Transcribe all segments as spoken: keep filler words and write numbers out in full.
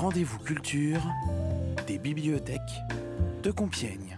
rendez-vous culture des bibliothèques de Compiègne.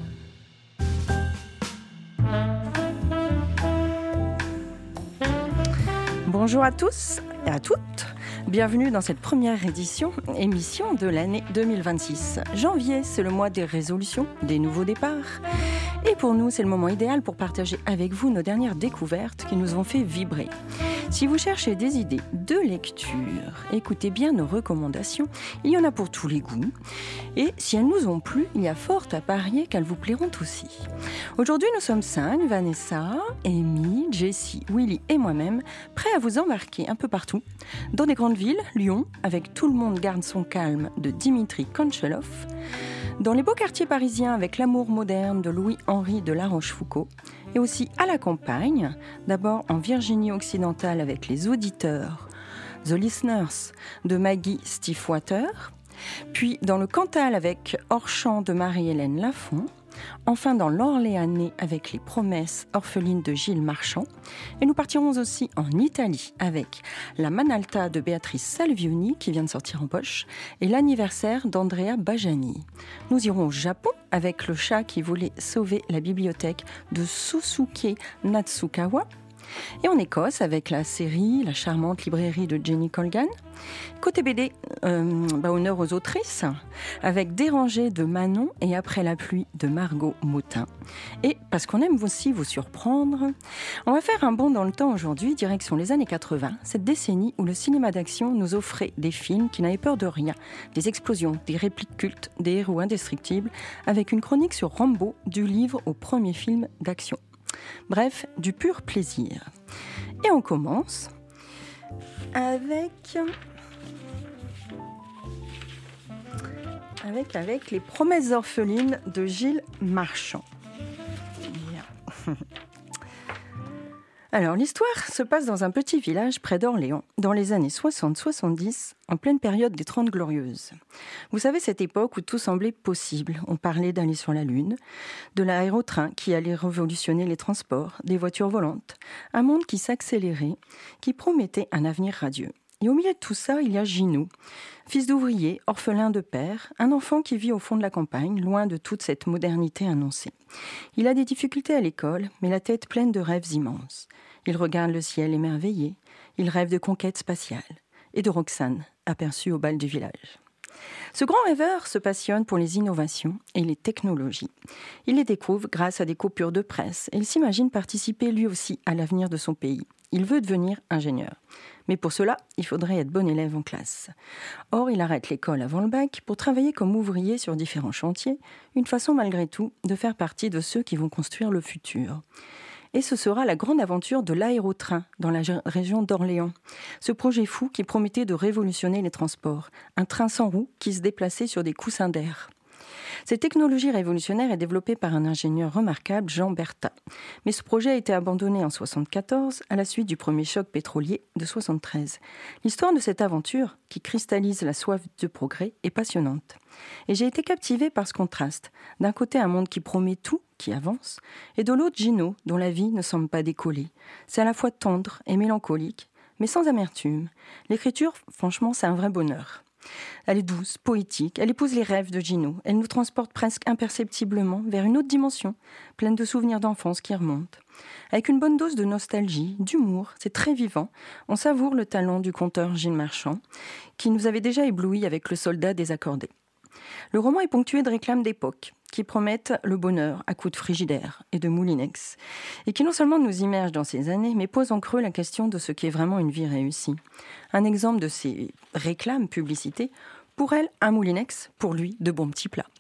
Bonjour à tous et à toutes. Bienvenue dans cette première édition, émission de l'année deux mille vingt-six. Janvier, c'est le mois des résolutions, des nouveaux départs. Et pour nous, c'est le moment idéal pour partager avec vous nos dernières découvertes qui nous ont fait vibrer. Si vous cherchez des idées de lecture, écoutez bien nos recommandations. Il y en a pour tous les goûts. Et si elles nous ont plu, il y a fort à parier qu'elles vous plairont aussi. Aujourd'hui, nous sommes cinq, Vanessa, Amy, Jessie, Willy et moi-même, prêts à vous embarquer un peu partout. Dans des grandes villes, Lyon, avec Tout le monde garde son calme de Dimitri Konchelov. Dans les beaux quartiers parisiens avec l'amour moderne de Louis-Henri de La Rochefoucauld. Et aussi à la campagne, d'abord en Virginie occidentale avec Les Auditeurs, The Listeners de Maggie Stiefwater, puis dans le Cantal avec Hors-champ de Marie-Hélène Lafont, enfin dans l'Orléanais avec Les Promesses orphelines de Gilles Marchand, et nous partirons aussi en Italie avec La Manalta de Béatrice Salvioni qui vient de sortir en poche et L'anniversaire d'Andrea Bajani. Nous irons au Japon avec Le chat qui voulait sauver la bibliothèque de Susuke Natsukawa. Et en Écosse, avec la série La charmante librairie de Jenny Colgan. Côté B D, euh, bah honneur aux autrices, avec Dérangé de Manon et Après la pluie de Margot Motin. Et parce qu'on aime aussi vous surprendre, on va faire un bond dans le temps aujourd'hui, direction les années quatre-vingts, cette décennie où le cinéma d'action nous offrait des films qui n'avaient peur de rien, des explosions, des répliques cultes, des héros indestructibles, avec une chronique sur Rambo, du livre au premier film d'action. Bref, du pur plaisir. Et on commence avec avec, avec Les Promesses orphelines de Gilles Marchand. Yeah. Alors, l'histoire se passe dans un petit village près d'Orléans, dans les années soixante soixante-dix, en pleine période des Trente Glorieuses. Vous savez, cette époque où tout semblait possible. On parlait d'aller sur la Lune, de l'aérotrain qui allait révolutionner les transports, des voitures volantes, un monde qui s'accélérait, qui promettait un avenir radieux. Et au milieu de tout ça, il y a Gino, fils d'ouvrier, orphelin de père, un enfant qui vit au fond de la campagne, loin de toute cette modernité annoncée. Il a des difficultés à l'école, mais la tête pleine de rêves immenses. Il regarde le ciel émerveillé, il rêve de conquête spatiale et de Roxane, aperçue au bal du village. Ce grand rêveur se passionne pour les innovations et les technologies. Il les découvre grâce à des coupures de presse et il s'imagine participer lui aussi à l'avenir de son pays. Il veut devenir ingénieur. Mais pour cela, il faudrait être bon élève en classe. Or, il arrête l'école avant le bac pour travailler comme ouvrier sur différents chantiers, une façon malgré tout de faire partie de ceux qui vont construire le futur. Et ce sera la grande aventure de l'aérotrain dans la région d'Orléans. Ce projet fou qui promettait de révolutionner les transports. Un train sans roues qui se déplaçait sur des coussins d'air. Cette technologie révolutionnaire est développée par un ingénieur remarquable, Jean Bertha. Mais ce projet a été abandonné en soixante-quatorze à la suite du premier choc pétrolier de soixante-treize. L'histoire de cette aventure, qui cristallise la soif de progrès, est passionnante. Et j'ai été captivée par ce contraste. D'un côté, un monde qui promet tout, qui avance, et de l'autre, Gino, dont la vie ne semble pas décoller. C'est à la fois tendre et mélancolique, mais sans amertume. L'écriture, franchement, c'est un vrai bonheur. Elle est douce, poétique, elle épouse les rêves de Gino. Elle nous transporte presque imperceptiblement vers une autre dimension, pleine de souvenirs d'enfance qui remontent. Avec une bonne dose de nostalgie, d'humour, c'est très vivant. On savoure le talent du conteur Gilles Marchand, qui nous avait déjà éblouis avec Le Soldat désaccordé. Le roman est ponctué de réclames d'époque, qui promettent le bonheur à coups de frigidaire et de moulinex, et qui non seulement nous immergent dans ces années, mais posent en creux la question de ce qu'est vraiment une vie réussie. Un exemple de ces réclames, publicités, pour elle, un moulinex, pour lui, de bons petits plats.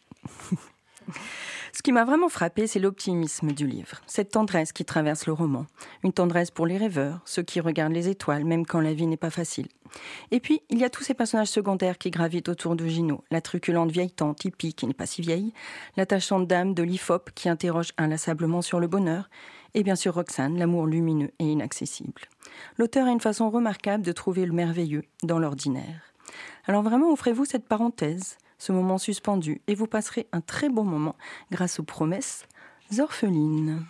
Ce qui m'a vraiment frappé, c'est l'optimisme du livre, cette tendresse qui traverse le roman, une tendresse pour les rêveurs, ceux qui regardent les étoiles, même quand la vie n'est pas facile. Et puis, il y a tous ces personnages secondaires qui gravitent autour de Gino, la truculente vieille tante hippie qui n'est pas si vieille, l'attachante dame de l'I F O P qui interroge inlassablement sur le bonheur, et bien sûr Roxane, l'amour lumineux et inaccessible. L'auteur a une façon remarquable de trouver le merveilleux dans l'ordinaire. Alors vraiment, offrez-vous cette parenthèse, ce moment suspendu, et vous passerez un très bon moment grâce aux Promesses orphelines.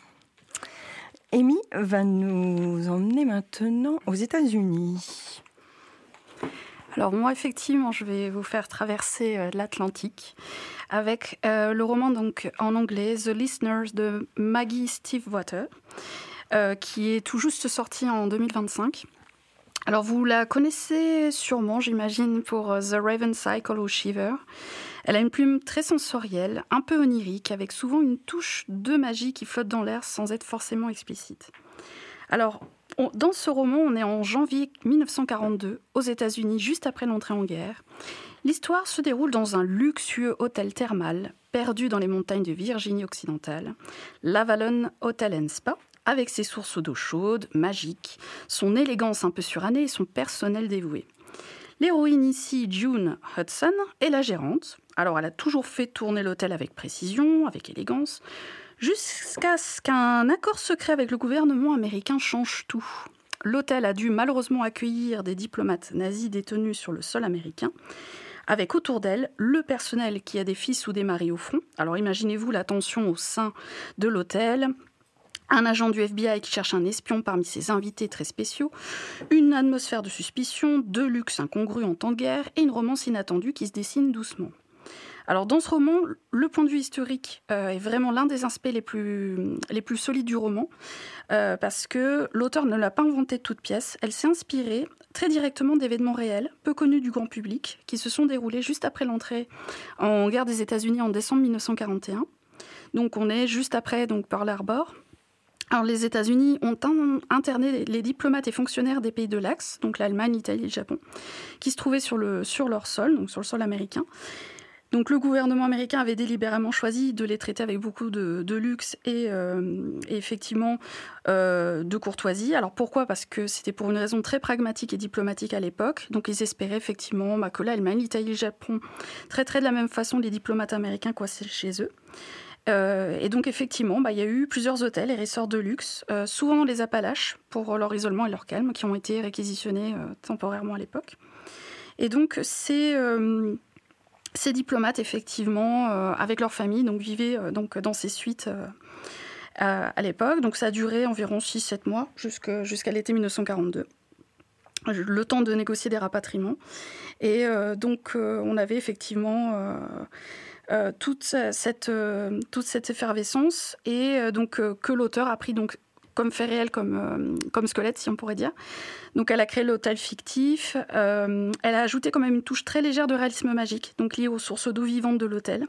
Amy va nous emmener maintenant aux États-Unis. Alors moi, effectivement, je vais vous faire traverser euh, l'Atlantique avec euh, le roman donc, en anglais The Listeners de Maggie Stiefvater, euh, qui est tout juste sorti en deux mille vingt-cinq. Alors vous la connaissez sûrement, j'imagine, pour euh, The Raven Cycle ou Shiver. Elle a une plume très sensorielle, un peu onirique, avec souvent une touche de magie qui flotte dans l'air sans être forcément explicite. Alors, on, dans ce roman, on est en janvier dix-neuf cent quarante-deux, aux États-Unis, juste après l'entrée en guerre. L'histoire se déroule dans un luxueux hôtel thermal, perdu dans les montagnes de Virginie occidentale, l'Avalon Hotel and Spa, avec ses sources d'eau chaude, magiques, son élégance un peu surannée et son personnel dévoué. L'héroïne ici, June Hudson, est la gérante. Alors, elle a toujours fait tourner l'hôtel avec précision, avec élégance, jusqu'à ce qu'un accord secret avec le gouvernement américain change tout. L'hôtel a dû malheureusement accueillir des diplomates nazis détenus sur le sol américain, avec autour d'elle le personnel qui a des fils ou des maris au front. Alors, imaginez-vous la tension au sein de l'hôtel. Un agent du F B I qui cherche un espion parmi ses invités très spéciaux, une atmosphère de suspicion, de luxe incongru en temps de guerre et une romance inattendue qui se dessine doucement. Alors dans ce roman, le point de vue historique euh, est vraiment l'un des aspects les plus, les plus solides du roman, euh, parce que l'auteur ne l'a pas inventé de toutes pièces, elle s'est inspirée très directement d'événements réels, peu connus du grand public, qui se sont déroulés juste après l'entrée en guerre des États-Unis en décembre dix-neuf cent quarante et un. Donc on est juste après donc, Pearl Harbor. Alors, les États-Unis ont interné les diplomates et fonctionnaires des pays de l'Axe, donc l'Allemagne, l'Italie et le Japon, qui se trouvaient sur, le, sur leur sol, donc sur le sol américain. Donc, le gouvernement américain avait délibérément choisi de les traiter avec beaucoup de, de luxe et, euh, et effectivement euh, de courtoisie. Alors, pourquoi ? Parce que c'était pour une raison très pragmatique et diplomatique à l'époque. Donc, ils espéraient effectivement bah, que l'Allemagne, l'Italie et le Japon traiteraient de la même façon les diplomates américains coincés chez eux. Euh, et donc effectivement, bah, il y a eu plusieurs hôtels et resorts de luxe, euh, souvent dans les Appalaches, pour leur isolement et leur calme, qui ont été réquisitionnés euh, temporairement à l'époque. Et donc ces, euh, ces diplomates, effectivement, euh, avec leur famille, donc, vivaient euh, donc, dans ces suites euh, à, à l'époque. Donc ça a duré environ six à sept mois, jusqu'à, jusqu'à l'été dix-neuf cent quarante-deux. Le temps de négocier des rapatriements. Et euh, donc euh, on avait effectivement... Euh, Euh, toute, cette, euh, toute cette effervescence et euh, donc, euh, que l'auteur a pris donc, comme fait réel, comme, euh, comme squelette, si on pourrait dire. Donc, elle a créé l'hôtel fictif. Euh, elle a ajouté quand même une touche très légère de réalisme magique, donc liée aux sources d'eau vivantes de l'hôtel.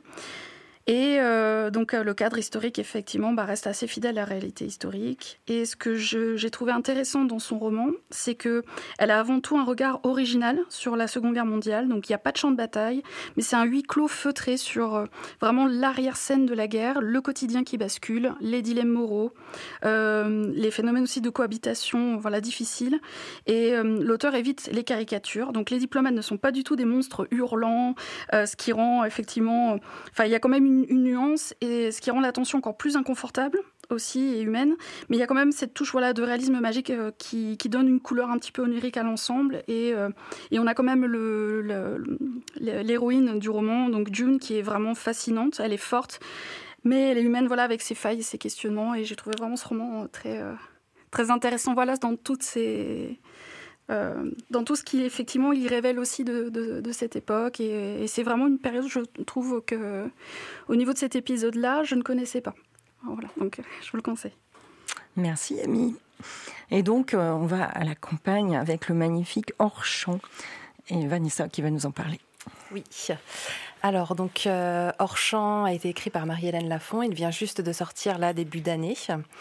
Et euh, donc euh, le cadre historique, effectivement, bah, reste assez fidèle à la réalité historique. Et ce que je, j'ai trouvé intéressant dans son roman, c'est qu'elle a avant tout un regard original sur la Seconde Guerre mondiale. Donc il n'y a pas de champ de bataille, mais c'est un huis clos feutré sur euh, vraiment l'arrière-scène de la guerre, le quotidien qui bascule, les dilemmes moraux, euh, les phénomènes aussi de cohabitation voilà, difficiles. Et euh, l'auteur évite les caricatures. Donc les diplomates ne sont pas du tout des monstres hurlants, euh, ce qui rend effectivement... Enfin, il y a quand même une Une, une nuance, et ce qui rend la tension encore plus inconfortable aussi et humaine, mais il y a quand même cette touche voilà, de réalisme magique euh, qui, qui donne une couleur un petit peu onirique à l'ensemble, et, euh, et on a quand même le, le, le, l'héroïne du roman, donc June, qui est vraiment fascinante, elle est forte, mais elle est humaine voilà, avec ses failles et ses questionnements, et j'ai trouvé vraiment ce roman très, euh, très intéressant voilà, dans toutes ces... Euh, dans tout ce qui effectivement il révèle aussi de, de, de cette époque, et, et c'est vraiment une période, je trouve, que au niveau de cet épisode-là, je ne connaissais pas. Voilà, donc je vous le conseille. Merci Amy. Et donc euh, on va à la campagne avec le magnifique Hors-champ, et Vanessa qui va nous en parler. Oui. Alors, donc, euh, Hors-champ a été écrit par Marie-Hélène Lafont. Il vient juste de sortir, là, début d'année.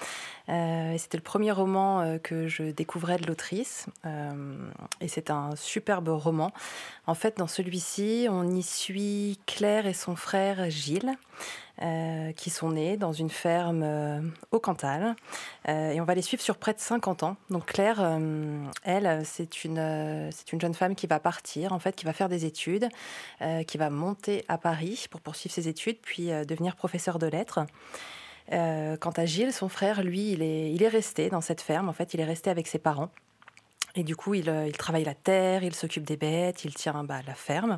Euh, c'était le premier roman euh, que je découvrais de l'autrice. Euh, et c'est un superbe roman. En fait, dans celui-ci, on y suit Claire et son frère Gilles, euh, qui sont nés dans une ferme euh, au Cantal. Euh, et on va les suivre sur près de cinquante ans. Donc, Claire, euh, elle, c'est une, euh, c'est une jeune femme qui va partir, en fait, qui va faire des études, euh, qui va monter à Paris pour poursuivre ses études, puis euh, devenir professeur de lettres. Euh, quant à Gilles, son frère, lui, il est, il est resté dans cette ferme. En fait, il est resté avec ses parents. Et du coup, il, il travaille la terre, il s'occupe des bêtes, il tient bah, la ferme.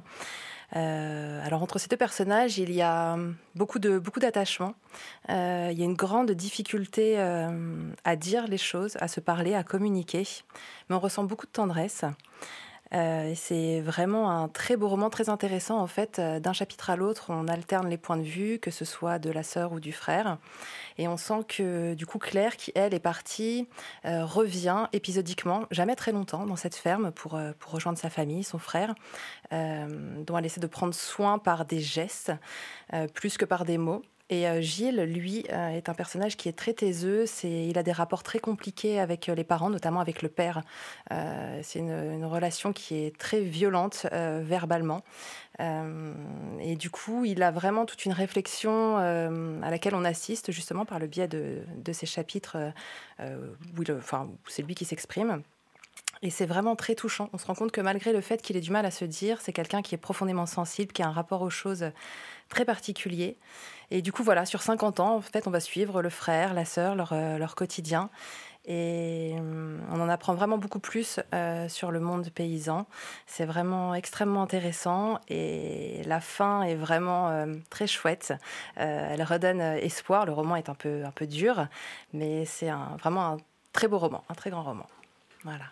Euh, alors, entre ces deux personnages, il y a beaucoup, de, beaucoup d'attachement. Euh, il y a une grande difficulté euh, à dire les choses, à se parler, à communiquer. Mais on ressent beaucoup de tendresse. Euh, et c'est vraiment un très beau roman, très intéressant. En fait, euh, d'un chapitre à l'autre, on alterne les points de vue, que ce soit de la sœur ou du frère. Et on sent que, du coup, Claire, qui, elle, est partie, euh, revient épisodiquement, jamais très longtemps, dans cette ferme pour, euh, pour rejoindre sa famille, son frère, euh, dont elle essaie de prendre soin par des gestes, euh, plus que par des mots. Et euh, Gilles, lui, euh, est un personnage qui est très taiseux. C'est, il a des rapports très compliqués avec les parents, notamment avec le père. Euh, c'est une, une relation qui est très violente euh, verbalement. Euh, et du coup, il a vraiment toute une réflexion euh, à laquelle on assiste justement par le biais de, de ces chapitres euh, où, il, enfin, où c'est lui qui s'exprime. Et c'est vraiment très touchant. On se rend compte que malgré le fait qu'il ait du mal à se dire, c'est quelqu'un qui est profondément sensible, qui a un rapport aux choses très particulier. Et du coup, voilà, sur cinquante ans, en fait, on va suivre le frère, la sœur, leur, euh, leur quotidien. Et on en apprend vraiment beaucoup plus euh, sur le monde paysan. C'est vraiment extrêmement intéressant et la fin est vraiment euh, très chouette. Euh, elle redonne espoir. Le roman est un peu, un peu dur, mais c'est un, vraiment un très beau roman, un très grand roman. Voilà.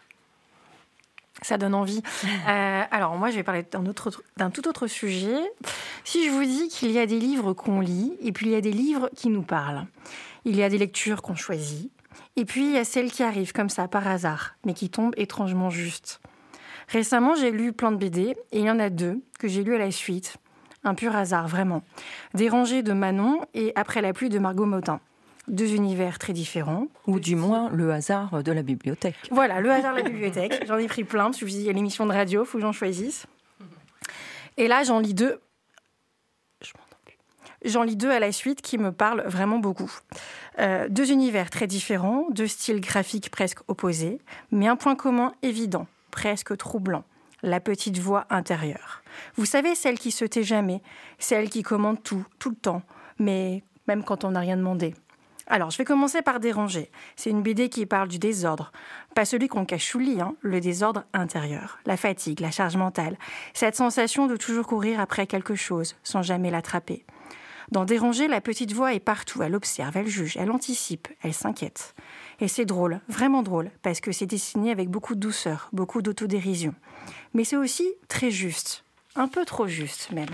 Ça donne envie. Euh, alors moi, je vais parler d'un, autre, d'un tout autre sujet. Si je vous dis qu'il y a des livres qu'on lit et puis il y a des livres qui nous parlent. Il y a des lectures qu'on choisit. Et puis, il y a celles qui arrivent comme ça, par hasard, mais qui tombent étrangement justes. Récemment, j'ai lu plein de B D, et il y en a deux que j'ai lues à la suite. Un pur hasard, vraiment. Dérangée de Manon et Après la pluie de Margot Motin. Deux univers très différents. Ou du moins, le hasard de la bibliothèque. Voilà, le hasard de la bibliothèque. J'en ai pris plein, parce que je me suis dit, il y a l'émission de radio, il faut que j'en choisisse. Et là, j'en lis deux. Je m'entends plus. J'en lis deux à la suite qui me parlent vraiment beaucoup. Euh, deux univers très différents, deux styles graphiques presque opposés, mais un point commun évident, presque troublant, la petite voix intérieure. Vous savez, celle qui se tait jamais, celle qui commande tout, tout le temps, mais même quand on n'a rien demandé. Alors, je vais commencer par Déranger. C'est une B D qui parle du désordre. Pas celui qu'on cache sous le lit, hein, le désordre intérieur. La fatigue, la charge mentale. Cette sensation de toujours courir après quelque chose, sans jamais l'attraper. Dans Déranger, la petite voix est partout. Elle observe, elle juge, elle anticipe, elle s'inquiète. Et c'est drôle, vraiment drôle, parce que c'est dessiné avec beaucoup de douceur, beaucoup d'autodérision. Mais c'est aussi très juste. Un peu trop juste, même.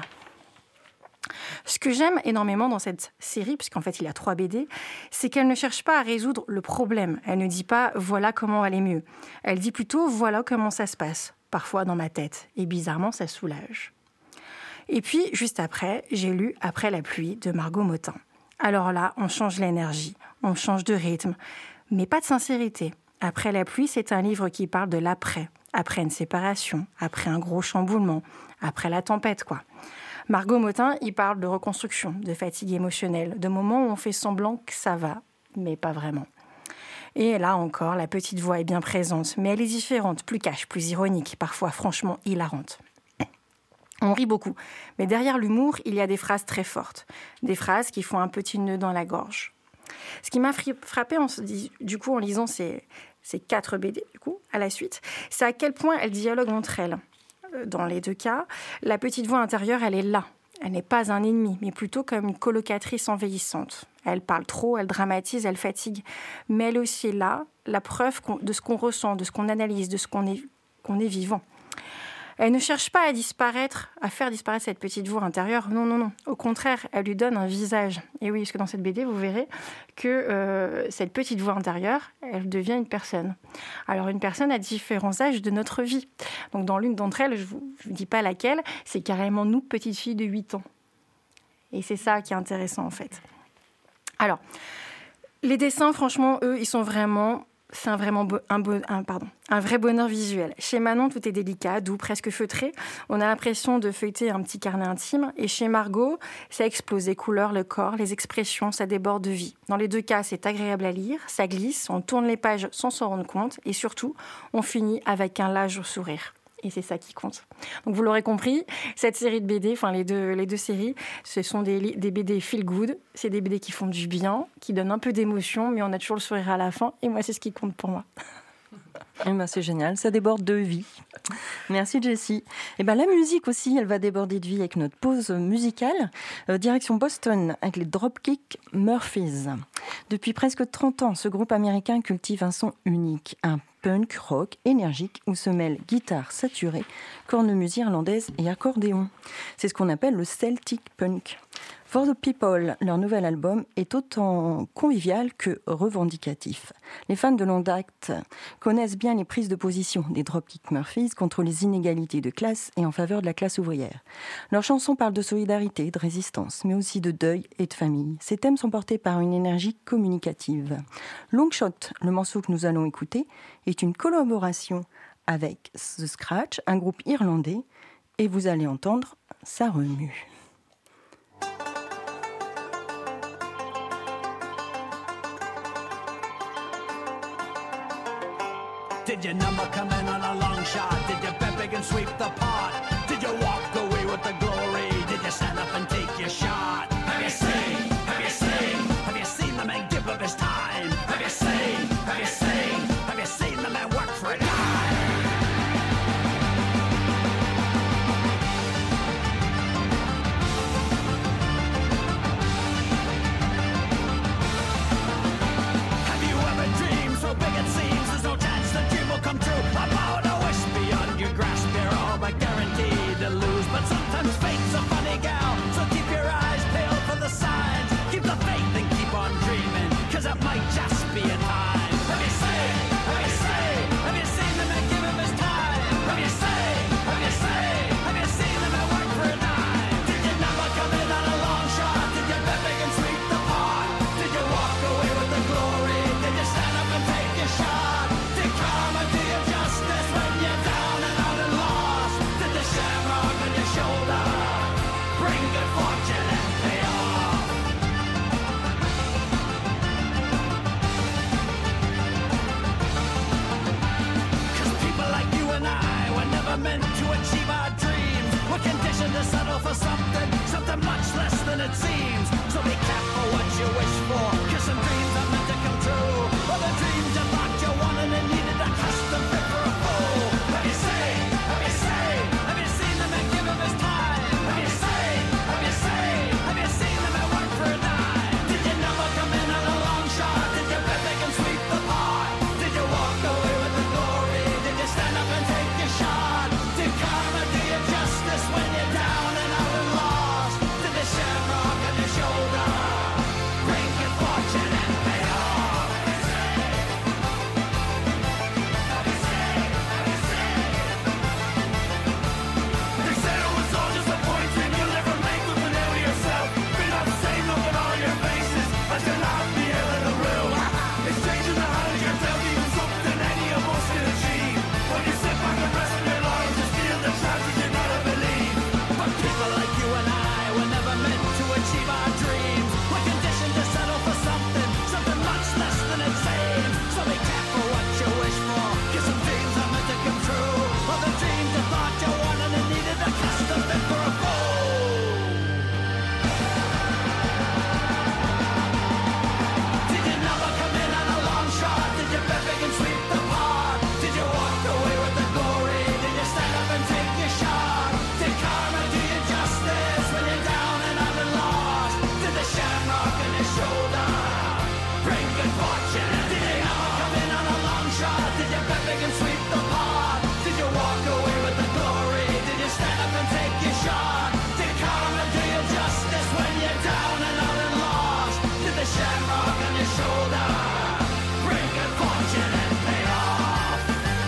Ce que j'aime énormément dans cette série, puisqu'en fait il y a trois B D, c'est qu'elle ne cherche pas à résoudre le problème. Elle ne dit pas « voilà comment aller mieux ». Elle dit plutôt « voilà comment ça se passe », parfois dans ma tête. Et bizarrement, ça soulage. Et puis, juste après, j'ai lu « Après la pluie » de Margot Motin. Alors là, on change l'énergie, on change de rythme, mais pas de sincérité. « Après la pluie », c'est un livre qui parle de l'après. Après une séparation, après un gros chamboulement, après la tempête, quoi. Margot Motin, il parle de reconstruction, de fatigue émotionnelle, de moments où on fait semblant que ça va, mais pas vraiment. Et là encore, la petite voix est bien présente, mais elle est différente, plus cash, plus ironique, parfois franchement hilarante. On rit beaucoup, mais derrière l'humour, il y a des phrases très fortes, des phrases qui font un petit nœud dans la gorge. Ce qui m'a frappé en, du coup, en lisant ces, ces quatre B D du coup, à la suite, c'est à quel point elles dialoguent entre elles. Dans les deux cas, la petite voix intérieure, elle est là. Elle n'est pas un ennemi, mais plutôt comme une colocatrice envahissante. Elle parle trop, elle dramatise, elle fatigue. Mais elle est aussi là, la preuve de ce qu'on ressent, de ce qu'on analyse, de ce qu'on est, qu'on est vivant. Elle ne cherche pas à disparaître, à faire disparaître cette petite voix intérieure. Non, non, non. Au contraire, elle lui donne un visage. Et oui, parce que dans cette B D, vous verrez que euh, cette petite voix intérieure, elle devient une personne. Alors, une personne à différents âges de notre vie. Donc, dans l'une d'entre elles, je ne vous, vous dis pas laquelle, c'est carrément nous, petites filles de huit ans. Et c'est ça qui est intéressant, en fait. Alors, les dessins, franchement, eux, ils sont vraiment... C'est un, vraiment bo- un, bo- un, pardon, un vrai bonheur visuel. Chez Manon, tout est délicat, doux, presque feutré. On a l'impression de feuilleter un petit carnet intime. Et chez Margot, ça explose les couleurs, le corps, les expressions, ça déborde de vie. Dans les deux cas, c'est agréable à lire, ça glisse, on tourne les pages sans s'en rendre compte. Et surtout, on finit avec un large sourire. Et c'est ça qui compte. Donc vous l'aurez compris, cette série de B D, enfin les deux, les deux séries, ce sont des, des B D feel good. C'est des B D qui font du bien, qui donnent un peu d'émotion, mais on a toujours le sourire à la fin. Et moi, c'est ce qui compte pour moi. Eh ben, c'est génial, ça déborde de vie. Merci Jessie. Eh ben, la musique aussi, elle va déborder de vie avec notre pause musicale. Euh, direction Boston avec les Dropkick Murphys. Depuis presque trente ans, ce groupe américain cultive un son unique, un punk rock énergique où se mêlent guitare saturée, cornemuse irlandaise et accordéon. C'est ce qu'on appelle le Celtic punk. For the People, leur nouvel album est autant convivial que revendicatif. Les fans de longue date connaissent bien les prises de position des Dropkick Murphys contre les inégalités de classe et en faveur de la classe ouvrière. Leurs chansons parlent de solidarité, de résistance, mais aussi de deuil et de famille. Ces thèmes sont portés par une énergie communicative. Longshot, le morceau que nous allons écouter, est une collaboration avec The Scratch, un groupe irlandais, et vous allez entendre, ça remue. Did your number come in on a long shot? Did you bet big and sweep the pot? Did you walk away with the glory? Did you stand up and take your shot? Have you seen? Have you seen? Have you seen the man give up his time? Have you seen? Have you seen? Have you seen the man work for a dime? Have you ever dreamed so big it seems there's no chance the dream will come true? About a wish beyond your grasp, you're all but guaranteed to lose. But sometimes fate's a funny gal, so keep your eyes peeled for the signs. Keep the faith and keep on dreaming, cause it might just be a time. Have you seen? Have you seen? Have you seen the man give him his time? Have you seen? Have you seen? Have you seen the man work for a dime? Did you never come in on a long shot? Did you bet big and sweep the pot? Did you walk away with the glory? Did you stand up and take your shot? Did karma do you justice when you're down and out and lost? Did the shamrock on your shoulder bring good fortune and pay off? Cause people like you and I were never meant to achieve our dreams. We're conditioned to settle for something, something much less than it seems. So be careful what you wish for, cause some dreams are meant to come true. Other dreams you thought you wanted and needed a custom fit for a fool. Have you seen? Have you seen? Have you seen the man give him his time? Have you seen? Have you seen? Have you seen the man work for a dime? Did you never come in on a long shot? Did you bet they can sweep the pot? Did you walk away with the glory? Did you stand up and take your shot? Did karma do you justice when you're down and out and lost? Did the shamrock on your shoulder bring good fortune and pay off? They said it was all just a point and you'll never make with the name of yourself. Been up saying look at all your faces as you're not the air in the room. It's changing the hundred year tell you something any of us can achieve. When you sit back and rest in your lives and feel the chances you never believe. But people like you and I were never meant to achieve our dreams. We're conditioned to settle for something, something much less than it seems. So be careful what you wish for, cause some dreams are meant to come true. Other dreams you thought you wanted and needed a custom fit for a fool. Did you never come in on a long shot? Did you bet big and sweep the pot? Did you walk away with the glory? Did you stand up and take your shot? Did karma do you justice when you're down and out and lost? Did the shamrock on your shoulder bring good fortune? Did you never come in on a long shot? Did you bet big and sweep the pot? Did you walk away with the glory? Did you stand up and take your shot? Did karma do you justice when you're down and out and lost? Did the shamrock on your shoulder bring good fortune and pay off?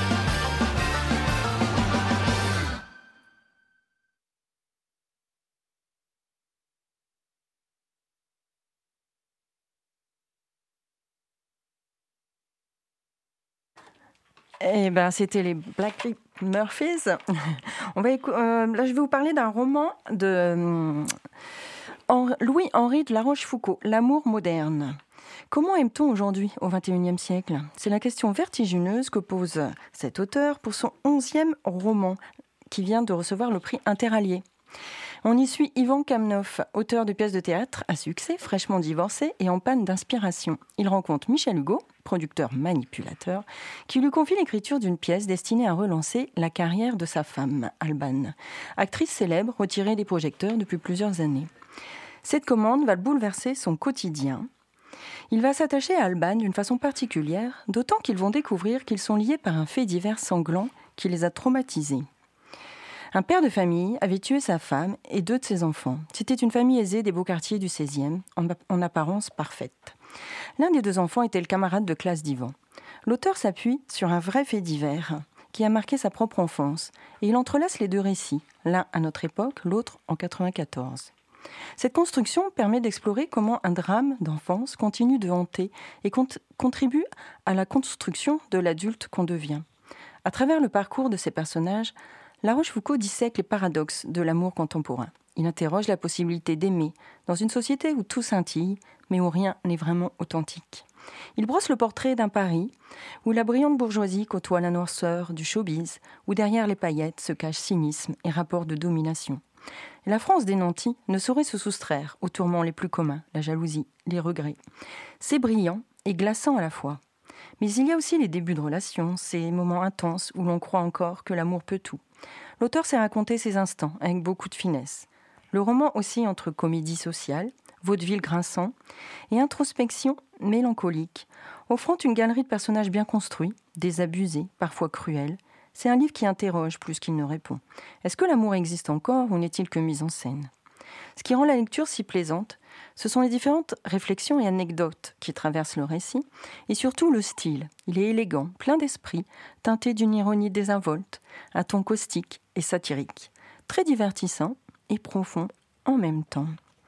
Eh ben, c'était les Dropkick Murphys. On va écou- euh, là, je vais vous parler d'un roman de euh, Hen- Louis-Henri de La Rochefoucauld, L'amour moderne. Comment aime-t-on aujourd'hui, au vingt et unième siècle ? C'est la question vertigineuse que pose cet auteur pour son onzième roman, qui vient de recevoir le prix Interallié. On y suit Ivan Kamenov, auteur de pièces de théâtre à succès, fraîchement divorcé et en panne d'inspiration. Il rencontre Michel Hugo, producteur manipulateur, qui lui confie l'écriture d'une pièce destinée à relancer la carrière de sa femme, Alban, actrice célèbre retirée des projecteurs depuis plusieurs années. Cette commande va bouleverser son quotidien. Il va s'attacher à Alban d'une façon particulière, d'autant qu'ils vont découvrir qu'ils sont liés par un fait divers sanglant qui les a traumatisés. Un père de famille avait tué sa femme et deux de ses enfants. C'était une famille aisée des beaux quartiers du seizième, en, en apparence parfaite. L'un des deux enfants était le camarade de classe d'Ivan. L'auteur s'appuie sur un vrai fait divers qui a marqué sa propre enfance, et il entrelace les deux récits, l'un à notre époque, l'autre en quatre-vingt-quatorze. Cette construction permet d'explorer comment un drame d'enfance continue de hanter et cont- contribue à la construction de l'adulte qu'on devient. À travers le parcours de ces personnages, La Rochefoucauld dissèque les paradoxes de l'amour contemporain. Il interroge la possibilité d'aimer dans une société où tout scintille, mais où rien n'est vraiment authentique. Il brosse le portrait d'un Paris où la brillante bourgeoisie côtoie la noirceur du showbiz, où derrière les paillettes se cachent cynisme et rapports de domination. Et la France des nantis ne saurait se soustraire aux tourments les plus communs, la jalousie, les regrets. C'est brillant et glaçant à la fois. Mais il y a aussi les débuts de relations, ces moments intenses où l'on croit encore que l'amour peut tout. L'auteur sait raconter ces instants avec beaucoup de finesse. Le roman oscille entre comédie sociale, vaudeville grinçant et introspection mélancolique, offrant une galerie de personnages bien construits, désabusés, parfois cruels. C'est un livre qui interroge plus qu'il ne répond. Est-ce que l'amour existe encore ou n'est-il que mise en scène ? Ce qui rend la lecture si plaisante, ce sont les différentes réflexions et anecdotes qui traversent le récit, et surtout le style. Il est élégant, plein d'esprit, teinté d'une ironie désinvolte, un ton caustique et satirique, très divertissant et profond en même temps.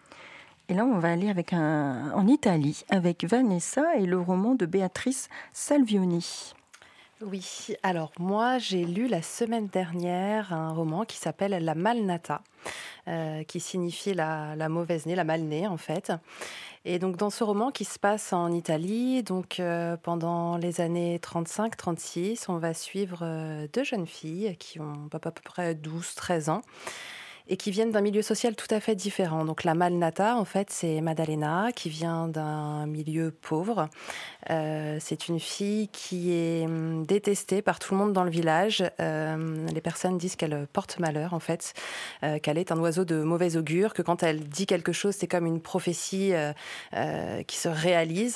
Et là, on va aller avec un, en Italie, avec Vanessa et le roman de Béatrice Salvioni. Oui, alors moi j'ai lu la semaine dernière un roman qui s'appelle La Malnata, euh, qui signifie la, la mauvaise née, la mal née en fait. Et donc dans ce roman qui se passe en Italie, donc euh, pendant les années trente-cinq trente-six, on va suivre euh, deux jeunes filles qui ont à peu près douze treize ans. Et qui viennent d'un milieu social tout à fait différent. Donc la Malnata, en fait, c'est Maddalena, qui vient d'un milieu pauvre. Euh, c'est une fille qui est détestée par tout le monde dans le village. Euh, les personnes disent qu'elle porte malheur, en fait, euh, qu'elle est un oiseau de mauvais augure, que quand elle dit quelque chose, c'est comme une prophétie euh, euh, qui se réalise.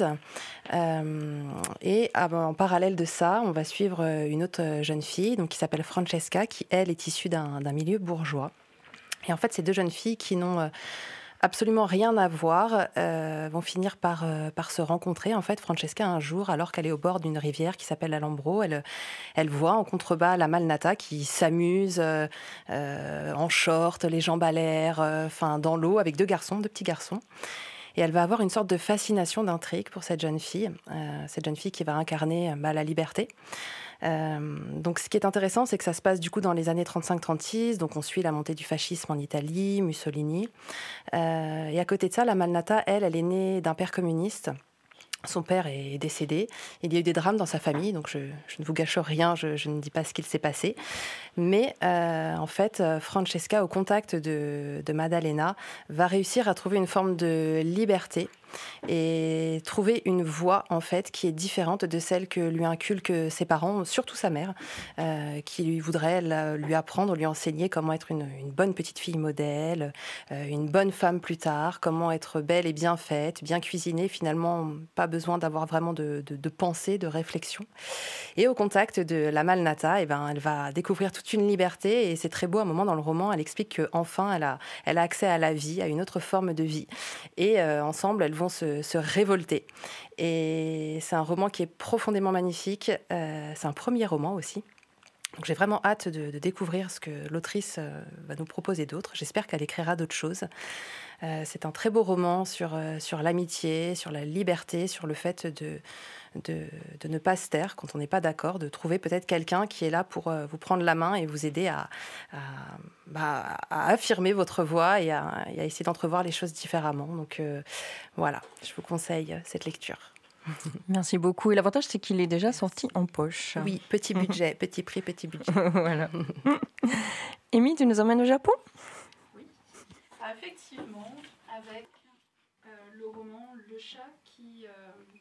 Euh, et en parallèle de ça, on va suivre une autre jeune fille, donc qui s'appelle Francesca, qui, elle, est issue d'un, d'un milieu bourgeois. Et en fait, ces deux jeunes filles qui n'ont absolument rien à voir euh, vont finir par, euh, par se rencontrer. En fait, Francesca, un jour, alors qu'elle est au bord d'une rivière qui s'appelle l'Alambro, elle, elle voit en contrebas la Malnata qui s'amuse euh, euh, en short, les jambes à l'air, euh, enfin, dans l'eau, avec deux garçons, deux petits garçons. Et elle va avoir une sorte de fascination, d'intrigue pour cette jeune fille, euh, cette jeune fille qui va incarner bah, la liberté. Euh, donc ce qui est intéressant, c'est que ça se passe du coup dans les années trente-cinq trente-six, donc on suit la montée du fascisme en Italie, Mussolini. Euh, et à côté de ça, la Malnata, elle, elle est née d'un père communiste. Son père est décédé. Il y a eu des drames dans sa famille, donc je, je ne vous gâche rien, je, je ne dis pas ce qu'il s'est passé. Mais euh, en fait, Francesca, au contact de, de Maddalena, va réussir à trouver une forme de liberté et trouver une voie en fait qui est différente de celle que lui inculquent ses parents, surtout sa mère, euh, qui lui voudrait la, lui apprendre, lui enseigner comment être une, une bonne petite fille modèle, euh, une bonne femme plus tard, comment être belle et bien faite, bien cuisinée, finalement pas besoin d'avoir vraiment de, de, de pensée, de réflexion. Et au contact de la Malnata, eh ben, elle va découvrir toute une liberté et c'est très beau, à un moment dans le roman, elle explique qu'enfin elle a, elle a accès à la vie, à une autre forme de vie. Et euh, ensemble, elles vont se, se révolter. Et c'est un roman qui est profondément magnifique. Euh, c'est un premier roman aussi. Donc j'ai vraiment hâte de, de découvrir ce que l'autrice euh, va nous proposer d'autre. J'espère qu'elle écrira d'autres choses. Euh, c'est un très beau roman sur, euh, sur l'amitié, sur la liberté, sur le fait de, de, de ne pas se taire quand on n'est pas d'accord, de trouver peut-être quelqu'un qui est là pour euh, vous prendre la main et vous aider à, à, bah, à affirmer votre voix et à, et à essayer d'entrevoir les choses différemment. Donc euh, voilà, je vous conseille cette lecture. Merci beaucoup. Et l'avantage, c'est qu'il est déjà sorti en poche. Oui, petit budget, petit prix, petit budget. Voilà. Amy, tu nous emmènes au Japon ? Oui, effectivement, avec euh, le roman Le chat qui... Euh...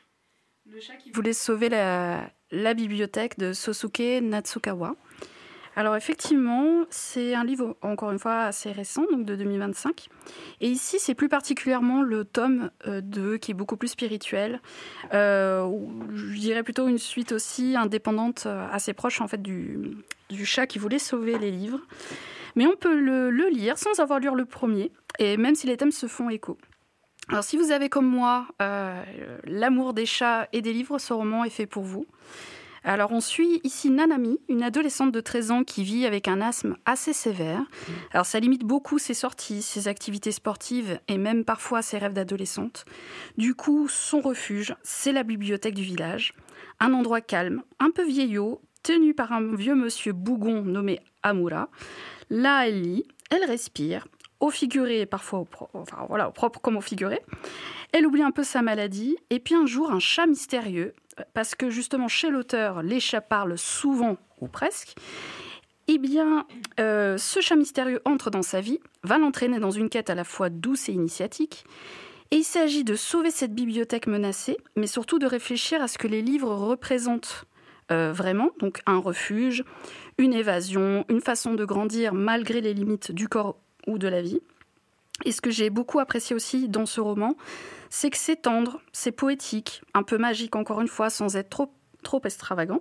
Le chat qui voulait sauver la, la bibliothèque de Sosuke Natsukawa. Alors effectivement, c'est un livre, encore une fois, assez récent, donc de deux mille vingt-cinq. Et ici, c'est plus particulièrement le tome euh, deux, qui est beaucoup plus spirituel. Euh, je dirais plutôt une suite aussi indépendante, euh, assez proche en fait du, du chat qui voulait sauver les livres. Mais on peut le, le lire sans avoir lu le premier, et même si les thèmes se font écho. Alors si vous avez comme moi euh, l'amour des chats et des livres, ce roman est fait pour vous. Alors on suit ici Nanami, une adolescente de treize ans qui vit avec un asthme assez sévère. Alors ça limite beaucoup ses sorties, ses activités sportives et même parfois ses rêves d'adolescente. Du coup, son refuge, c'est la bibliothèque du village. Un endroit calme, un peu vieillot, tenu par un vieux monsieur bougon nommé Amura. Là, elle lit, elle respire, au figuré et parfois au, pro- enfin, voilà, au propre comme au figuré. Elle oublie un peu sa maladie. Et puis un jour, un chat mystérieux, parce que justement chez l'auteur, les chats parlent souvent ou presque, eh bien, euh, ce chat mystérieux entre dans sa vie, va l'entraîner dans une quête à la fois douce et initiatique. Et il s'agit de sauver cette bibliothèque menacée, mais surtout de réfléchir à ce que les livres représentent euh, vraiment, donc un refuge, une évasion, une façon de grandir malgré les limites du corps ou de la vie. Et ce que j'ai beaucoup apprécié aussi dans ce roman, c'est que c'est tendre, c'est poétique, un peu magique encore une fois, sans être trop, trop extravagant.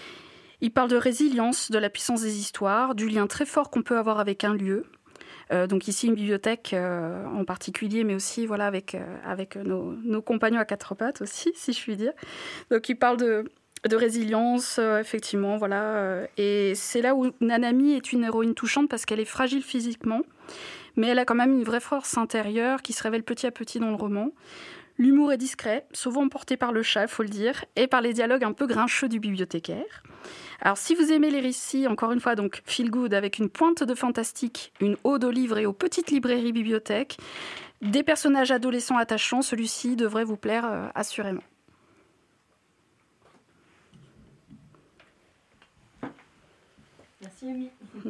Il parle de résilience, de la puissance des histoires, du lien très fort qu'on peut avoir avec un lieu. Euh, donc ici, une bibliothèque euh, en particulier, mais aussi voilà, avec, euh, avec nos, nos compagnons à quatre pattes aussi, si je puis dire. Donc il parle de, de résilience, euh, effectivement, voilà. Euh, et c'est là où Nanami est une héroïne touchante parce qu'elle est fragile physiquement, mais elle a quand même une vraie force intérieure qui se révèle petit à petit dans le roman. L'humour est discret, souvent porté par le chat, il faut le dire, et par les dialogues un peu grincheux du bibliothécaire. Alors si vous aimez les récits, encore une fois, donc feel good avec une pointe de fantastique, une ode aux livres et aux petites librairies bibliothèques, des personnages adolescents attachants, celui-ci devrait vous plaire euh, assurément. Merci Yumi.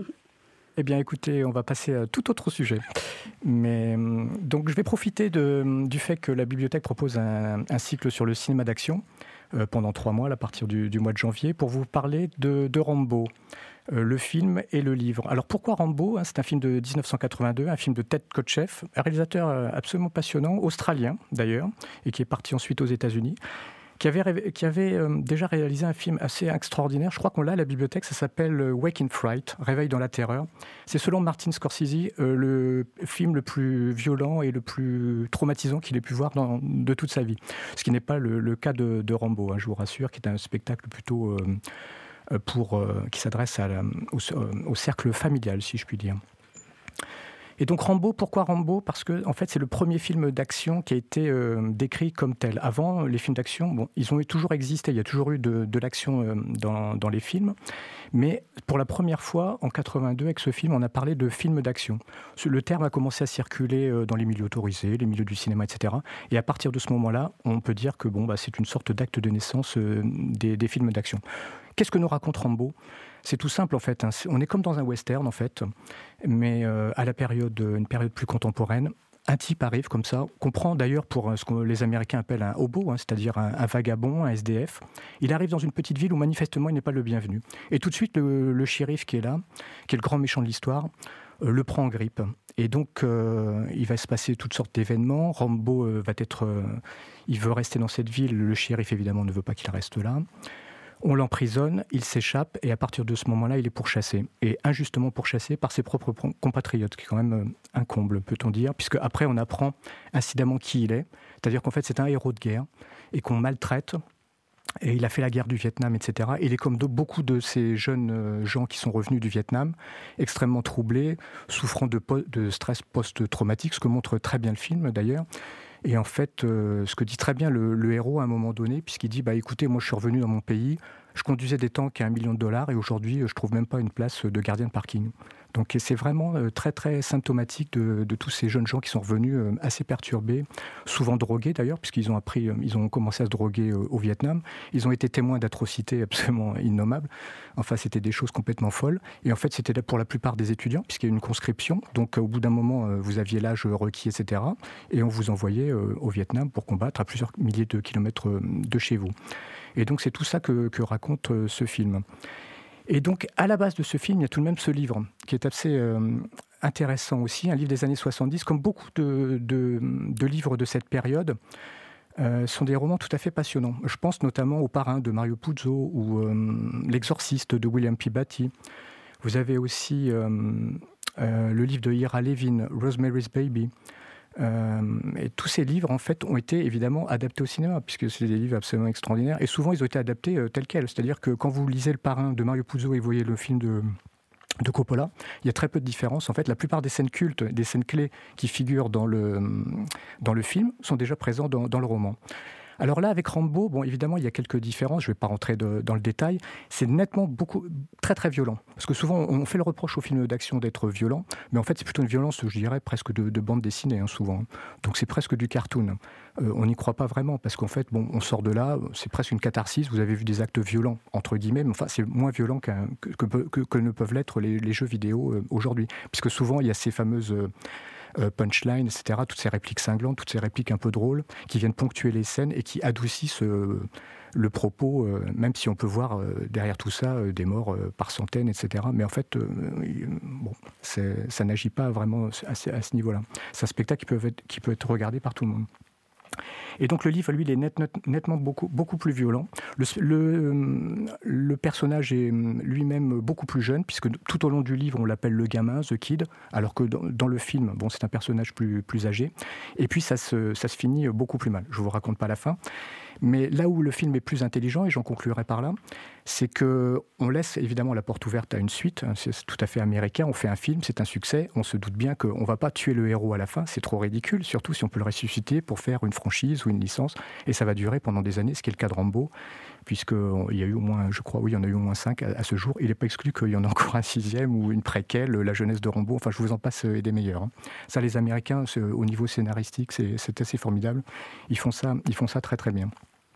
Eh bien, écoutez, on va passer à tout autre sujet. Mais donc, je vais profiter de, du fait que la bibliothèque propose un, un cycle sur le cinéma d'action euh, pendant trois mois, à partir du, du mois de janvier, pour vous parler de, de Rambo, euh, le film et le livre. Alors, pourquoi Rambo ? C'est un film de dix-neuf cent quatre-vingt-deux, un film de Ted Kotcheff, un réalisateur absolument passionnant, australien d'ailleurs, et qui est parti ensuite aux États-Unis. qui avait, qui avait euh, déjà réalisé un film assez extraordinaire. Je crois qu'on l'a à la bibliothèque, ça s'appelle Wake in Fright, Réveil dans la terreur. C'est selon Martin Scorsese euh, le film le plus violent et le plus traumatisant qu'il ait pu voir dans, de toute sa vie. Ce qui n'est pas le, le cas de, de Rambo, hein, je vous rassure, qui est un spectacle plutôt euh, pour, euh, qui s'adresse à la, au, au cercle familial, si je puis dire. Et donc Rambo, pourquoi Rambo ? Parce que en fait, c'est le premier film d'action qui a été euh, décrit comme tel. Avant, les films d'action, bon, ils ont toujours existé, il y a toujours eu de, de l'action euh, dans, dans les films. Mais pour la première fois, en quatre-vingt-deux, avec ce film, on a parlé de film d'action. Le terme a commencé à circuler euh, dans les milieux autorisés, les milieux du cinéma, et cetera. Et à partir de ce moment-là, on peut dire que bon, bah, c'est une sorte d'acte de naissance euh, des, des films d'action. Qu'est-ce que nous raconte Rambo ? C'est tout simple en fait. Hein. On est comme dans un western en fait, mais euh, à la période, une période plus contemporaine. Un type arrive comme ça, qu'on prend d'ailleurs pour ce que les Américains appellent un hobo, hein, c'est-à-dire un, un vagabond, un S D F. Il arrive dans une petite ville où manifestement il n'est pas le bienvenu. Et tout de suite, le, le shérif qui est là, qui est le grand méchant de l'histoire, euh, le prend en grippe. Et donc, euh, il va se passer toutes sortes d'événements. Rambo euh, va être, euh, il veut rester dans cette ville. Le shérif évidemment ne veut pas qu'il reste là. On l'emprisonne, il s'échappe et à partir de ce moment-là, il est pourchassé. Et injustement pourchassé par ses propres compatriotes, qui est quand même un comble, peut-on dire, puisque après on apprend incidemment qui il est. C'est-à-dire qu'en fait, c'est un héros de guerre et qu'on maltraite. Et il a fait la guerre du Vietnam, et cetera. Et il est comme de beaucoup de ces jeunes gens qui sont revenus du Vietnam, extrêmement troublés, souffrant de, po- de stress post-traumatique, ce que montre très bien le film d'ailleurs. Et en fait, euh, ce que dit très bien le, le héros à un moment donné, puisqu'il dit bah, « écoutez, moi je suis revenu dans mon pays, je conduisais des tanks à un million de dollars et aujourd'hui je trouve même pas une place de gardien de parking ». Donc c'est vraiment euh, très très symptomatique de, de tous ces jeunes gens qui sont revenus euh, assez perturbés, souvent drogués d'ailleurs, puisqu'ils ont appris, euh, ils ont commencé à se droguer euh, au Vietnam. Ils ont été témoins d'atrocités absolument innommables. Enfin, c'était des choses complètement folles. Et en fait, c'était là pour la plupart des étudiants, puisqu'il y a une conscription. Donc au bout d'un moment, euh, vous aviez l'âge requis, et cetera. Et on vous envoyait euh, au Vietnam pour combattre à plusieurs milliers de kilomètres euh, de chez vous. Et donc c'est tout ça que, que raconte euh, ce film. Et donc, à la base de ce film, il y a tout de même ce livre qui est assez euh, intéressant aussi, un livre des années soixante-dix, comme beaucoup de, de, de livres de cette période. Euh, sont des romans tout à fait passionnants. Je pense notamment au Parrain de Mario Puzo ou euh, L'Exorciste de William Peabody. Vous avez aussi euh, euh, le livre de Ira Levin, Rosemary's Baby. Euh, et tous ces livres, en fait, ont été évidemment adaptés au cinéma, puisque c'est des livres absolument extraordinaires. Et souvent, ils ont été adaptés euh, tels quels. C'est-à-dire que quand vous lisez Le Parrain de Mario Puzo et vous voyez le film de... de Coppola, il y a très peu de différence. En fait, la plupart des scènes cultes, des scènes clés qui figurent dans le, dans le film sont déjà présentes dans, dans le roman. Alors là, avec Rambo, bon, évidemment, il y a quelques différences. Je ne vais pas rentrer de, dans le détail. C'est nettement beaucoup, très très violent. Parce que souvent, on fait le reproche aux films d'action d'être violents, mais en fait, c'est plutôt une violence, je dirais, presque de, de bande dessinée, hein, souvent. Donc c'est presque du cartoon. Euh, on n'y croit pas vraiment, parce qu'en fait, bon, on sort de là, c'est presque une catharsis. Vous avez vu des actes violents, entre guillemets, mais enfin, c'est moins violent qu'un, que, que, que, que ne peuvent l'être les, les jeux vidéo euh, aujourd'hui. Puisque souvent, il y a ces fameuses... Euh, Euh, punchline, et cetera, toutes ces répliques cinglantes, toutes ces répliques un peu drôles, qui viennent ponctuer les scènes et qui adoucissent euh, le propos, euh, même si on peut voir euh, derrière tout ça euh, des morts euh, par centaines, et cetera. Mais en fait, euh, bon, c'est, ça n'agit pas vraiment à ce, à ce niveau-là. C'est un spectacle qui peut être, qui peut être regardé par tout le monde. Et donc le livre, lui, il est net, net, nettement beaucoup, beaucoup plus violent. Le, le, le personnage est lui-même beaucoup plus jeune, puisque tout au long du livre, on l'appelle le gamin, The Kid, alors que dans, dans le film, bon, c'est un personnage plus, plus âgé. Et puis ça se, ça se finit beaucoup plus mal. Je ne vous raconte pas la fin. Mais là où le film est plus intelligent, et j'en conclurai par là, c'est qu'on laisse évidemment la porte ouverte à une suite. C'est tout à fait américain. On fait un film, c'est un succès. On se doute bien qu'on ne va pas tuer le héros à la fin. C'est trop ridicule, surtout si on peut le ressusciter pour faire une franchise ou une licence. Et ça va durer pendant des années, ce qui est le cas de Rambo, puisqu'il y a eu au moins, je crois, oui, il y en a eu au moins cinq à, à ce jour. Il n'est pas exclu qu'il y en ait encore un sixième ou une préquelle, La jeunesse de Rambo. Enfin, je vous en passe des meilleurs. Hein. Ça, les Américains, au niveau scénaristique, c'est, c'est assez formidable. Ils font ça, ils font ça très, très bien.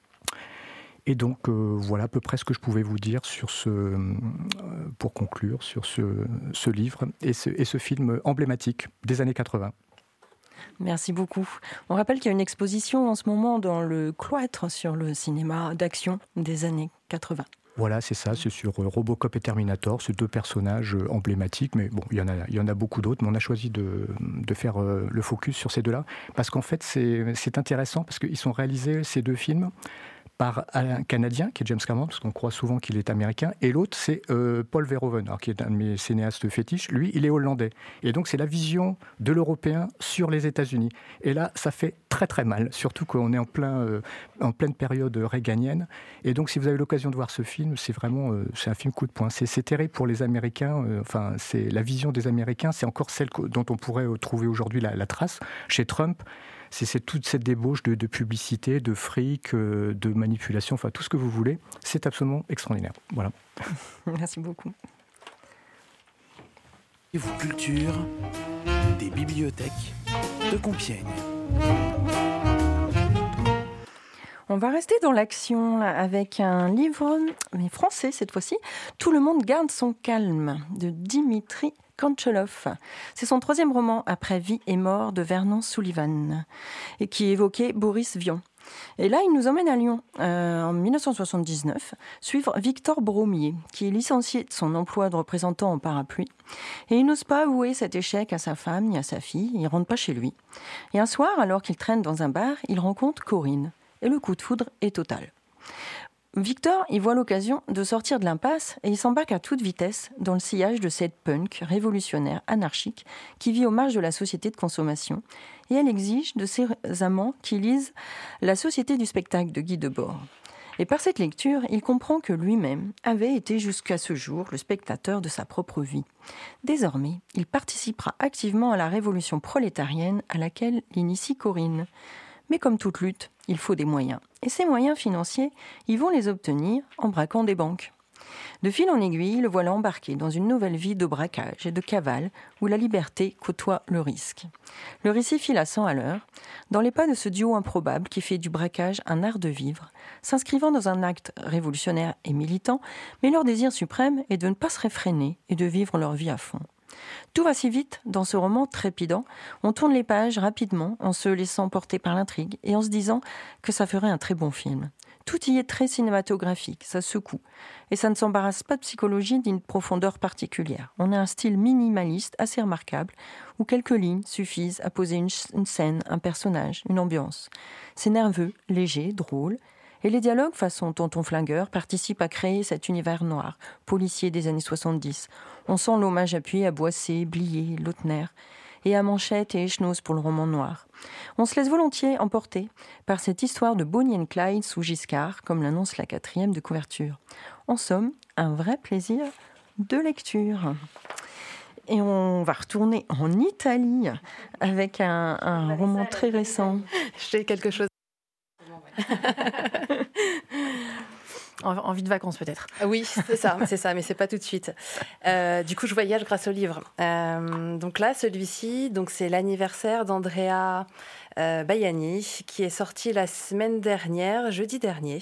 Et donc, euh, voilà à peu près ce que je pouvais vous dire sur ce, euh, pour conclure, sur ce, ce livre et ce, et ce film emblématique des années quatre-vingts. Merci beaucoup. On rappelle qu'il y a une exposition en ce moment dans le cloître sur le cinéma d'action des années quatre-vingts. Voilà, c'est ça, c'est sur Robocop et Terminator, ces deux personnages emblématiques, mais bon, il y en a, il y en a beaucoup d'autres, mais on a choisi de, de faire le focus sur ces deux-là, parce qu'en fait, c'est, c'est intéressant, parce qu'ils sont réalisés, ces deux films, par un Canadien, qui est James Cameron, parce qu'on croit souvent qu'il est américain, et l'autre, c'est euh, Paul Verhoeven, alors, qui est un de mes cinéastes fétiches. Lui, il est hollandais. Et donc, c'est la vision de l'Européen sur les États-Unis. Et là, ça fait très, très mal, surtout qu'on est en, plein, euh, en pleine période réganienne. Et donc, si vous avez l'occasion de voir ce film, c'est vraiment euh, c'est un film coup de poing. C'est, c'est terrible pour les Américains. Euh, enfin, c'est la vision des Américains, c'est encore celle dont on pourrait trouver aujourd'hui la, la trace chez Trump. C'est, c'est toute cette débauche de, de publicité, de fric, euh, de manipulation, enfin tout ce que vous voulez. C'est absolument extraordinaire. Voilà. Merci beaucoup. Et vous, culture des bibliothèques de Compiègne. On va rester dans l'action là, avec un livre, mais français cette fois-ci, Tout le monde garde son calme, de Dimitri Kanchelov. C'est son troisième roman après Vie et mort de Vernon Sullivan, et qui évoquait Boris Vian. Et là, il nous emmène à Lyon, euh, en dix-neuf cent soixante-dix-neuf, suivre Victor Bromier, qui est licencié de son emploi de représentant en parapluie. Et il n'ose pas avouer cet échec à sa femme ni à sa fille, il ne rentre pas chez lui. Et un soir, alors qu'il traîne dans un bar, il rencontre Corinne. Et le coup de foudre est total. Victor y voit l'occasion de sortir de l'impasse et il s'embarque à toute vitesse dans le sillage de cette punk révolutionnaire anarchique qui vit aux marges de la société de consommation et elle exige de ses amants qu'ils lisent La Société du spectacle de Guy Debord. Et par cette lecture, il comprend que lui-même avait été jusqu'à ce jour le spectateur de sa propre vie. Désormais, il participera activement à la révolution prolétarienne à laquelle l'initie Corinne. Mais comme toute lutte, il faut des moyens. Et ces moyens financiers, ils vont les obtenir en braquant des banques. De fil en aiguille, le voilà embarqué dans une nouvelle vie de braquage et de cavale où la liberté côtoie le risque. Le récit file à cent à l'heure, dans les pas de ce duo improbable qui fait du braquage un art de vivre, s'inscrivant dans un acte révolutionnaire et militant, mais leur désir suprême est de ne pas se réfréner et de vivre leur vie à fond. Tout va si vite dans ce roman trépidant, on tourne les pages rapidement en se laissant porter par l'intrigue et en se disant que ça ferait un très bon film. Tout y est très cinématographique, ça secoue. Et ça ne s'embarrasse pas de psychologie ni de profondeur particulière. On a un style minimaliste assez remarquable, où quelques lignes suffisent à poser une, une scène, un personnage, une ambiance. C'est nerveux, léger, drôle. Et les dialogues façon Tonton Flingueur participent à créer cet univers noir, policier des années soixante-dix. On sent l'hommage appuyé à Boissé, Blier, Lautner, et à Manchette et Echenoz pour le roman noir. On se laisse volontiers emporter par cette histoire de Bonnie and Clyde sous Giscard, comme l'annonce la quatrième de couverture. En somme, un vrai plaisir de lecture. Et on va retourner en Italie avec un, un roman très récent. J'ai quelque chose. Envie de vacances peut-être. Oui, c'est ça, c'est ça, mais c'est pas tout de suite. Euh, du coup, je voyage grâce au livre. Euh, donc là, celui-ci, donc c'est l'anniversaire d'Andrea euh, Baiani, qui est sorti la semaine dernière, jeudi dernier.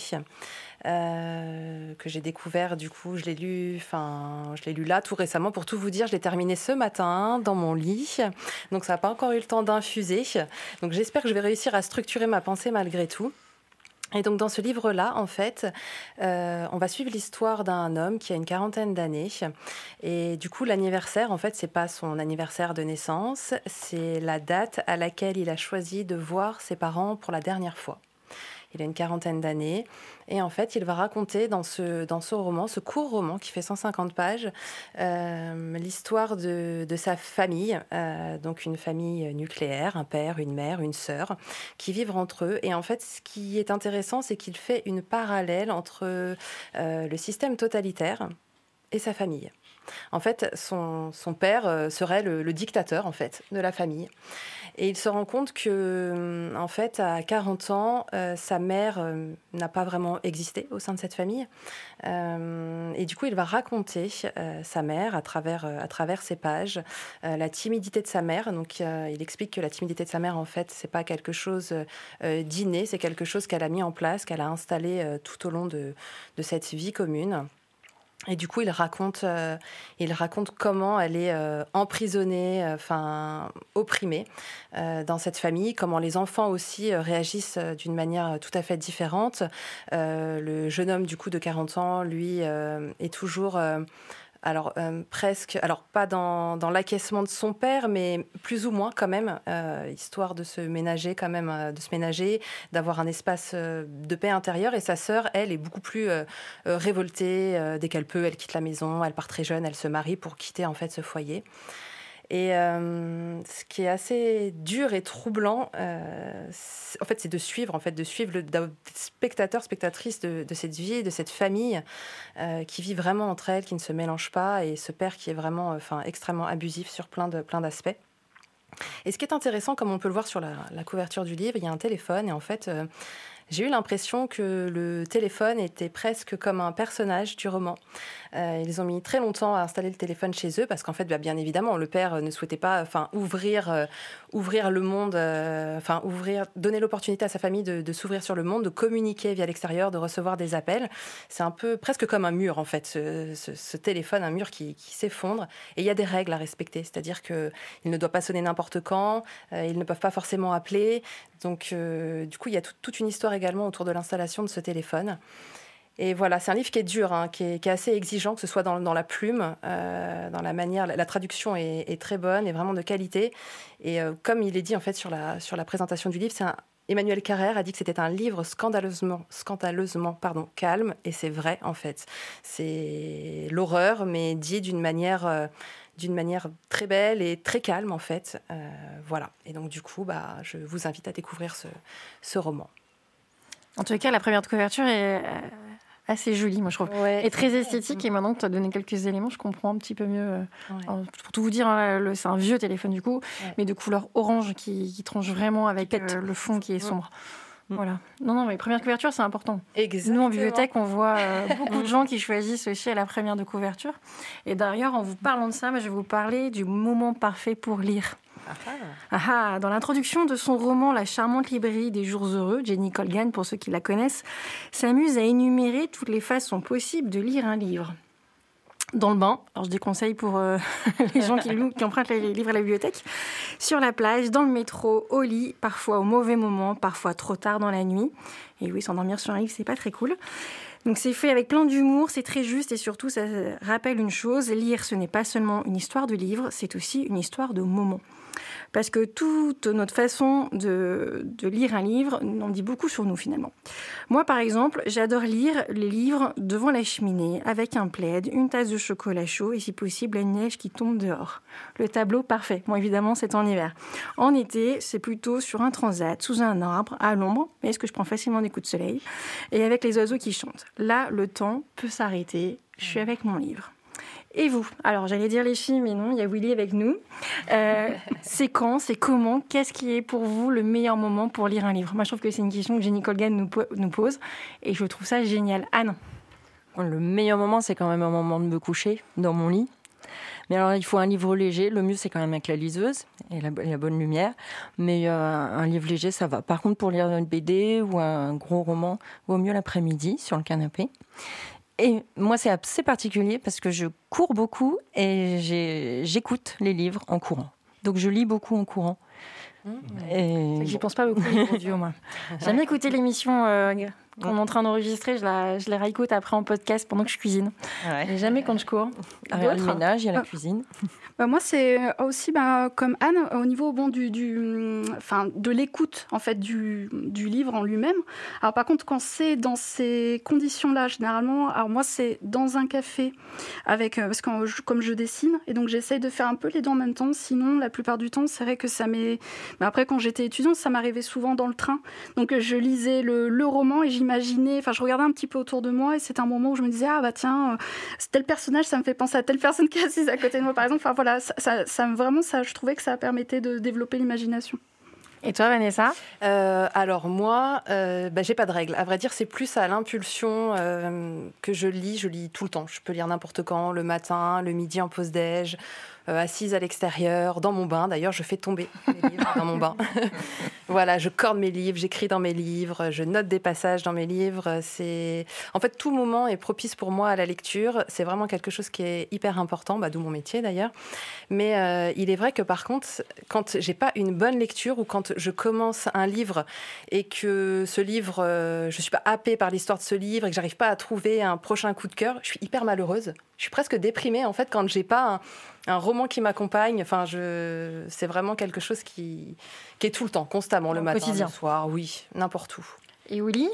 Euh, que j'ai découvert, du coup, je l'ai lu, enfin, je l'ai lu là tout récemment. Pour tout vous dire, je l'ai terminé ce matin dans mon lit, donc ça n'a pas encore eu le temps d'infuser. Donc j'espère que je vais réussir à structurer ma pensée malgré tout. Et donc dans ce livre-là, en fait, euh, on va suivre l'histoire d'un homme qui a une quarantaine d'années. Et du coup, l'anniversaire, en fait, c'est pas son anniversaire de naissance, c'est la date à laquelle il a choisi de voir ses parents pour la dernière fois. Il a une quarantaine d'années et en fait, il va raconter dans ce, dans ce roman, ce court roman qui fait cent cinquante pages, euh, l'histoire de, de sa famille, euh, donc une famille nucléaire, un père, une mère, une sœur, qui vivent entre eux. Et en fait, ce qui est intéressant, c'est qu'il fait une parallèle entre euh, le système totalitaire et sa famille. En fait, son, son père euh, serait le, le dictateur en fait, de la famille. Et il se rend compte que, en fait, à quarante ans, euh, sa mère euh, n'a pas vraiment existé au sein de cette famille. Euh, et du coup, il va raconter euh, sa mère à travers, euh, à travers ses pages, euh, la timidité de sa mère. Donc, euh, il explique que la timidité de sa mère, en fait, c'est pas quelque chose euh, d'inné, c'est quelque chose qu'elle a mis en place, qu'elle a installé euh, tout au long de, de cette vie commune. Et du coup, il raconte, euh, il raconte comment elle est euh, emprisonnée, enfin euh, opprimée euh, dans cette famille, comment les enfants aussi euh, réagissent euh, d'une manière tout à fait différente. Euh, le jeune homme du coup de quarante ans, lui, euh, est toujours... Euh, Alors, euh, presque, alors pas dans, dans l'acquiescement de son père, mais plus ou moins quand même, euh, histoire de se ménager quand même, euh, de se ménager, d'avoir un espace euh, de paix intérieure. Et sa sœur, elle, est beaucoup plus euh, euh, révoltée. Euh, dès qu'elle peut, elle quitte la maison, elle part très jeune, elle se marie pour quitter en fait ce foyer. Et euh, ce qui est assez dur et troublant, euh, en fait, c'est de suivre, en fait, de suivre le spectateur, spectatrice de, de cette vie, de cette famille euh, qui vit vraiment entre elles, qui ne se mélange pas, et ce père qui est vraiment, enfin, extrêmement abusif sur plein de plein d'aspects. Et ce qui est intéressant, comme on peut le voir sur la, la couverture du livre, il y a un téléphone, et en fait, euh, j'ai eu l'impression que le téléphone était presque comme un personnage du roman. Euh, ils ont mis très longtemps à installer le téléphone chez eux parce qu'en fait, bah, bien évidemment, le père ne souhaitait pas, enfin, ouvrir, euh, ouvrir le monde, euh, enfin, ouvrir, donner l'opportunité à sa famille de, de s'ouvrir sur le monde, de communiquer via l'extérieur, de recevoir des appels. C'est un peu presque comme un mur en fait, ce, ce, ce téléphone, un mur qui, qui s'effondre. Et il y a des règles à respecter, c'est-à-dire que il ne doit pas sonner n'importe quand, euh, ils ne peuvent pas forcément appeler. Donc, euh, du coup, il y a tout, toute une histoire également autour de l'installation de ce téléphone. Et voilà, c'est un livre qui est dur, hein, qui, est, qui est assez exigeant, que ce soit dans, dans la plume, euh, dans la manière. La, la traduction est, est très bonne, est vraiment de qualité. Et euh, comme il est dit en fait sur la, sur la présentation du livre, c'est un, Emmanuel Carrère a dit que c'était un livre scandaleusement, scandaleusement pardon, calme, et c'est vrai en fait. C'est l'horreur, mais dit d'une manière, euh, d'une manière très belle et très calme en fait. Euh, voilà. Et donc du coup, bah, je vous invite à découvrir ce, ce roman. En tout cas, la première de couverture est assez jolie, moi je trouve, ouais. Et très esthétique. Et maintenant que tu as donné quelques éléments, je comprends un petit peu mieux. Ouais. Alors, pour tout vous dire, hein, le, c'est un vieux téléphone du coup, ouais. Mais de couleur orange qui, qui tranche vraiment avec euh, le fond qui est sombre. Mmh. Voilà. Non, non, mais première couverture, c'est important. Exactement. Nous, en bibliothèque, on voit euh, beaucoup de gens qui choisissent aussi à la première de couverture. Et d'ailleurs, en vous parlant de ça, je vais vous parler du moment parfait pour lire. Ah ah, dans l'introduction de son roman La charmante librairie des jours heureux, Jenny Colgan, pour ceux qui la connaissent, s'amuse à énumérer toutes les façons possibles de lire un livre. dans le bain. Alors je déconseille pour euh, les gens qui, louent, qui empruntent les livres à la bibliothèque. Sur la plage, dans le métro, au lit, parfois au mauvais moment, parfois trop tard dans la nuit. Et oui, s'endormir sur un livre, c'est pas très cool. Donc c'est fait avec plein d'humour, c'est très juste et surtout ça rappelle une chose, lire ce n'est pas seulement une histoire de livre, c'est aussi une histoire de moments. Parce que toute notre façon de, de lire un livre en dit beaucoup sur nous finalement. Moi par exemple, j'adore lire les livres devant la cheminée, avec un plaid, une tasse de chocolat chaud et si possible la neige qui tombe dehors. Le tableau parfait. Bon évidemment c'est en hiver. En été, c'est plutôt sur un transat, sous un arbre, à l'ombre, mais est-ce que je prends facilement des coups de soleil, et avec les oiseaux qui chantent. Là, le temps peut s'arrêter, je suis avec mon livre. Et vous? Alors, j'allais dire les filles, mais non, il y a Willy avec nous. Euh, c'est quand, c'est comment, qu'est-ce qui est pour vous le meilleur moment pour lire un livre? Moi, je trouve que c'est une question que Jenny Colgan nous, po- nous pose, et je trouve ça génial. Anne? Le meilleur moment, c'est quand même un moment de me coucher dans mon lit. Mais alors, il faut un livre léger. Le mieux, c'est quand même avec la liseuse et la, et la bonne lumière. Mais euh, un livre léger, ça va. Par contre, pour lire une B D ou un gros roman, vaut mieux l'après-midi sur le canapé. Et moi, c'est assez particulier parce que je cours beaucoup et j'ai, j'écoute les livres en courant. Donc, je lis beaucoup en courant. Mmh. Et... J'y pense pas beaucoup, livre audio, moi. J'aime bien écouter l'émission euh, qu'on est en train d'enregistrer. Je la, je la réécoute après en podcast pendant que je cuisine. Ouais. Et jamais quand je cours. Il y a le ménage, il y a la cuisine. Bah moi, c'est aussi bah, comme Anne, au niveau bon, du, du, enfin, de l'écoute en fait, du, du livre en lui-même. Alors, par contre, quand c'est dans ces conditions-là, généralement, alors moi, c'est dans un café, avec, parce que je, comme je dessine, et donc j'essaye de faire un peu les deux en même temps. Sinon, la plupart du temps, c'est vrai que ça m'est... Mais après, quand j'étais étudiante, ça m'arrivait souvent dans le train. Donc, je lisais le, le roman et j'imaginais... Enfin, je regardais un petit peu autour de moi et c'était un moment où je me disais « Ah, bah tiens, tel personnage, ça me fait penser à telle personne qui est assise à côté de moi, par exemple. » Enfin, voilà, ça, ça, ça, vraiment, ça, je trouvais que ça permettait de développer l'imagination. Et toi, Vanessa? euh, Alors moi, euh, bah, j'ai pas de règle. À vrai dire, c'est plus à l'impulsion euh, que je lis. Je lis tout le temps. Je peux lire n'importe quand, le matin, le midi en pause déj, euh, assise à l'extérieur, dans mon bain. D'ailleurs, je fais tomber mes livres dans mon bain. Voilà, je corde mes livres, j'écris dans mes livres, je note des passages dans mes livres. C'est... En fait, tout moment est propice pour moi à la lecture. C'est vraiment quelque chose qui est hyper important, bah, d'où mon métier d'ailleurs. Mais euh, il est vrai que par contre, quand j'ai pas une bonne lecture ou quand je commence un livre et que ce livre, euh, je suis pas happée par l'histoire de ce livre et que j'arrive pas à trouver un prochain coup de cœur, je suis hyper malheureuse. Je suis presque déprimée en fait quand j'ai pas un, un roman qui m'accompagne. Enfin, je, c'est vraiment quelque chose qui, qui est tout le temps, constamment, le matin, quotidien. Le soir, oui, n'importe où. Et Willy?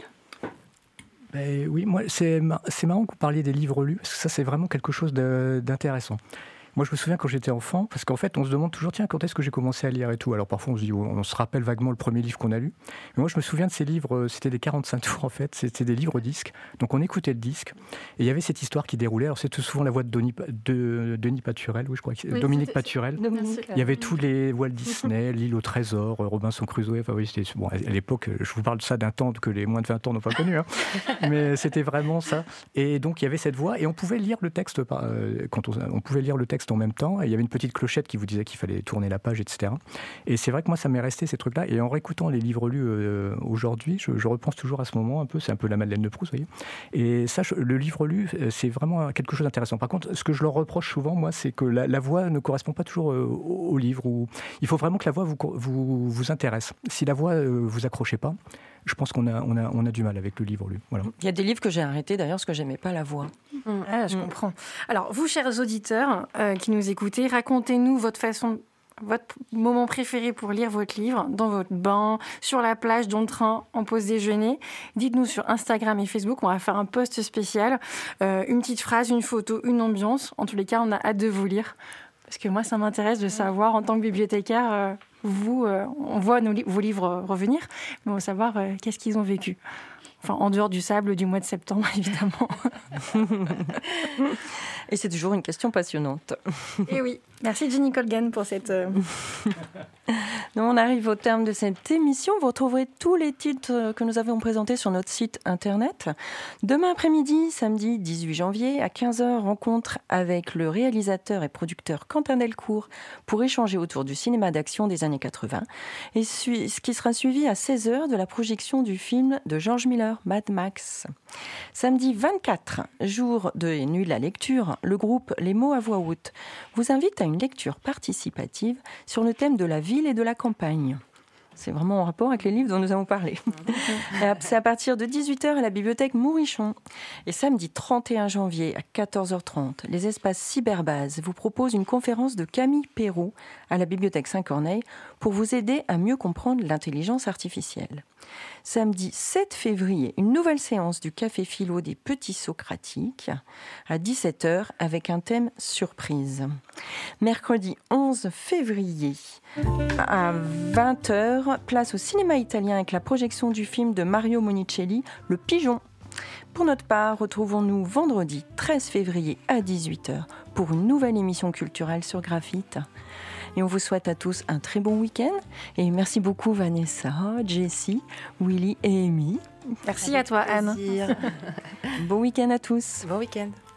Ben, oui, moi, c'est, c'est marrant que vous parliez des livres lus, parce que ça, c'est vraiment quelque chose de, d'intéressant. Moi, je me souviens quand j'étais enfant, parce qu'en fait, on se demande toujours, tiens, quand est-ce que j'ai commencé à lire et tout. Alors parfois, on se dit, on se rappelle vaguement le premier livre qu'on a lu. Mais moi, je me souviens de ces livres, c'était des quarante-cinq tours, en fait. C'était des livres disques. Donc, on écoutait le disque. Et il y avait cette histoire qui déroulait. Alors, c'était souvent la voix de Denis, de Denis Paturel, oui, je crois, oui, Dominique Paturel. Dominique. Il y avait tous les Walt Disney, L'île au trésor, Robinson Crusoe. Enfin, oui, c'était, bon, à l'époque, je vous parle de ça d'un temps que les moins de vingt ans n'ont pas connu. Hein. Mais c'était vraiment ça. Et donc, il y avait cette voix. Et on pouvait lire le texte, euh, quand on, on pouvait lire le texte en même temps. Et il y avait une petite clochette qui vous disait qu'il fallait tourner la page, et cetera. Et c'est vrai que moi, ça m'est resté ces trucs-là. Et en réécoutant les livres lus euh, aujourd'hui, je, je repense toujours à ce moment un peu. C'est un peu la Madeleine de Proust, vous voyez. Et ça, je, le livre lu, c'est vraiment quelque chose d'intéressant. Par contre, ce que je leur reproche souvent, moi, c'est que la, la voix ne correspond pas toujours euh, au, au livre. Où il faut vraiment que la voix vous, vous, vous intéresse. Si la voix euh, vous accrochez pas, je pense qu'on a, on a, on a du mal avec le livre lu. Voilà. Il y a des livres que j'ai arrêtés d'ailleurs parce que j'aimais pas la voix. Mmh. Ah, je mmh. comprends. Alors, vous, chers auditeurs euh, qui nous écoutez, racontez-nous votre façon, votre moment préféré pour lire votre livre, dans votre bain, sur la plage, dans le train, en pause déjeuner. Dites-nous sur Instagram et Facebook, on va faire un post spécial, euh, une petite phrase, une photo, une ambiance. En tous les cas, on a hâte de vous lire. Parce que moi, ça m'intéresse de savoir, en tant que bibliothécaire, euh, vous, euh, on voit nos li- vos livres revenir, mais on veut savoir euh, qu'est-ce qu'ils ont vécu. Enfin, en dehors du sable du mois de septembre, évidemment. Et c'est toujours une question passionnante. Et oui. Merci Jenny Colgan pour cette... Euh... Nous, on arrive au terme de cette émission. Vous retrouverez tous les titres que nous avons présentés sur notre site internet. Demain après-midi, samedi dix-huit janvier, à quinze heures, rencontre avec le réalisateur et producteur Quentin Delcourt pour échanger autour du cinéma d'action des années quatre-vingts. Et ce qui sera suivi à seize heures de la projection du film de George Miller, Runner, Mad Max. Samedi vingt-quatre, jour de Nuit de la lecture, le groupe Les mots à voix haute vous invite à une lecture participative sur le thème de la ville et de la campagne. C'est vraiment en rapport avec les livres dont nous avons parlé. C'est à partir de dix-huit heures à la bibliothèque Mourichon. Et samedi trente et un janvier à quatorze heures trente, les espaces Cyberbase vous proposent une conférence de Camille Perrault à la bibliothèque Saint-Corneille pour vous aider à mieux comprendre l'intelligence artificielle. Samedi sept février, une nouvelle séance du Café Philo des Petits Socratiques à dix-sept heures avec un thème surprise. Mercredi onze février à vingt heures, place au cinéma italien avec la projection du film de Mario Monicelli, Le Pigeon. Pour notre part, retrouvons-nous vendredi treize février à dix-huit heures pour une nouvelle émission culturelle sur Graphite. Et on vous souhaite à tous un très bon week-end. Et merci beaucoup Vanessa, Jessie, Willy et Amy. Merci à toi Anne. Bon week-end à tous. Bon week-end.